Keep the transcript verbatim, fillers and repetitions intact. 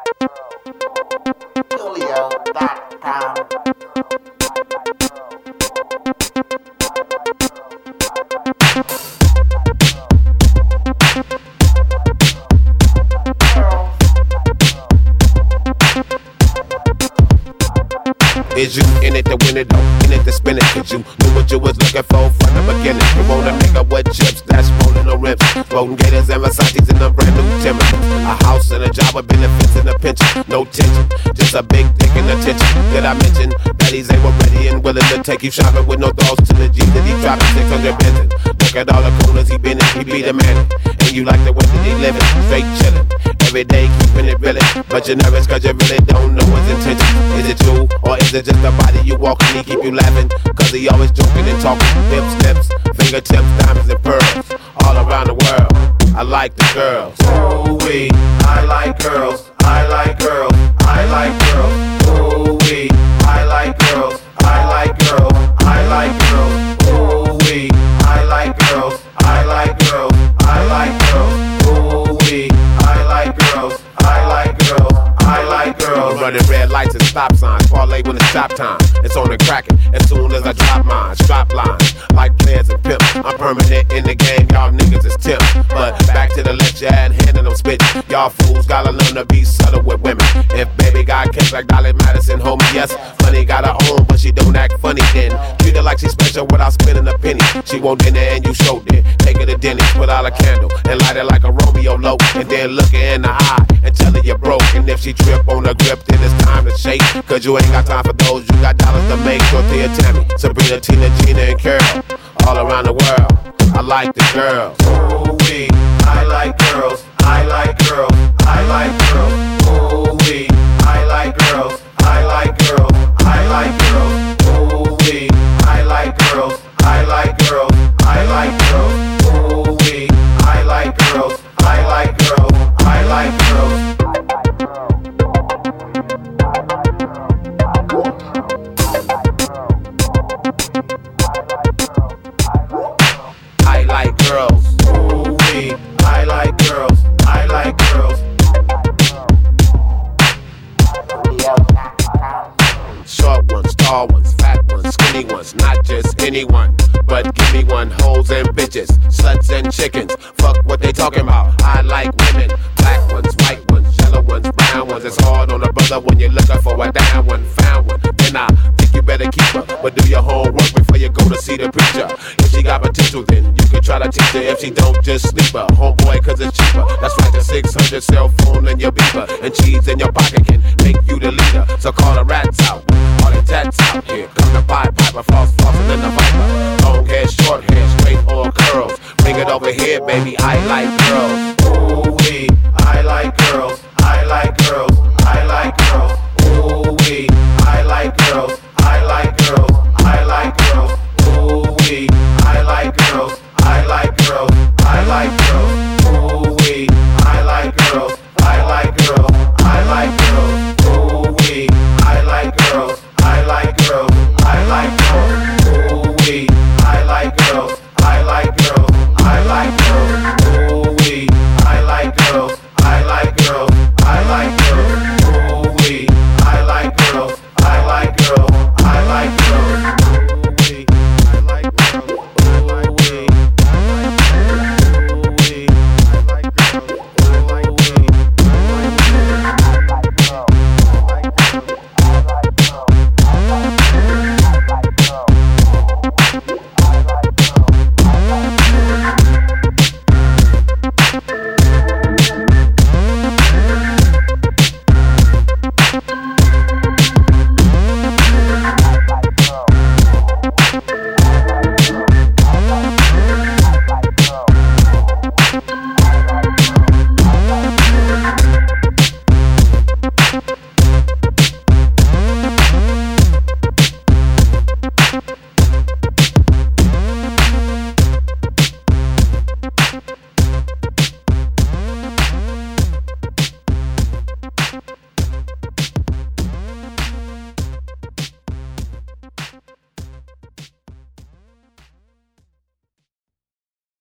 Julio dot com. Is you in it to win it though? In it to spin it? Cause you knew what you was looking for from the beginning. You want a nigga with chips that's rolling no rims, floating gators and Versace's in a brand new Timber. A house and a job with benefits and a pension. No tension, just a big dick and attention. Did I mention that he's able, ready and willing to take you shopping with no thoughts to the G that he dropping six hundred Benson. Look at all the corners he been in, he be the man. And you like the way that he living, straight chillin'. Every day keeping it realin', but you're nervous cause you really don't know his intention. Is it you or is it just the body you walking? He keep you laughing cause he always joking and talking. Hips, lips, fingertips, diamonds and pearls, all around the world. I like the girls. Ooh wee, I like girls. I like girls. I like girls. Ooh wee, I like girls. I like girls. I like girls. Ooh wee, I like girls. I like girls. I like girls. Ooh wee, I like girls. I like girls. I like girls. Running red lights and stop signs. Parlay when it's stop time. It's on and cracking as soon as I drop mine. Strap lines like players and pimps. I'm permanent in the game. Y'all niggas is tips. But back to the left, you had hand and I'm spitting. Y'all fools gotta learn to be subtle with women. If baby got kids like Dolly Madison, homie, yes. Money got her own, but she don't act funny then. Treat her like she's special without spending a penny. She won't dinner and you showed it. Take her to dinner, put out a candle and light it like a Romeo low. And then look her in the eye and tell her you're broke. And if she trip on the grip, then it's time to shake. Cause you ain't got time for those, you got dollars to make. Dorothea, Tammy, Sabrina, Tina, Gina, and Carol. All around the world, I like the girls. Ooh wee, I like girls. I like girls. I like girls. Ooh wee, I like girls. I like girls. I like girls. Ooh wee, I like girls. I like girls. I like girls. Ooh wee, I like girls. I like girls. I like girls. I like girls. Ooh wee, I like girls. I like girls. Short ones, tall ones, fat ones, skinny ones, not just anyone, but give me one. Hoes and bitches, sluts and chickens. Fuck what they talking about. I like women, black ones, white ones, yellow ones, brown ones. It's hard on a brother when you're looking for a down one, found one. Then I think you better keep her, but do your homework before you go to see the preacher. If she got potential, then you can try to teach her. If she don't, just sleep her, homeboy, cause it's cheaper. That's right, the six hundred cell phone and your beeper, and cheese in your pocket can make you the leader. So call the rats out, all the tats out here. Come to Pied Piper, floss, flossing in the viper. Long hair, short hair, straight or curls. Bring it over here, baby, I like girls. Ooh wee, I like girls.